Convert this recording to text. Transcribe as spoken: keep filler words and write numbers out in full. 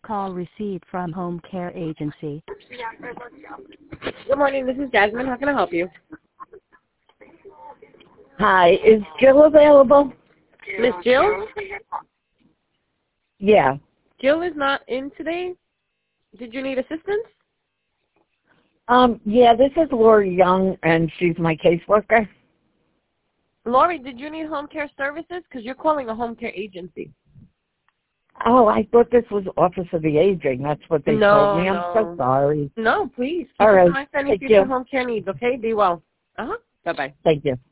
Call received from Home Care Agency. Good morning, this is Jasmine. How can I help you? Hi, is Jill available? Miss Jill? Yeah. Jill is not in today. Did you need assistance? Um, yeah, this is Lori Young, and she's my caseworker. Lori, did you need home care services? Because you're calling a home care agency. Oh, I thought this was Office of the Aging. That's what they no, told me. I'm no. so sorry. No, please. Keep All right. in mind for any Thank future you. home care needs, okay? Be well. Uh-huh. Bye-bye. Thank you.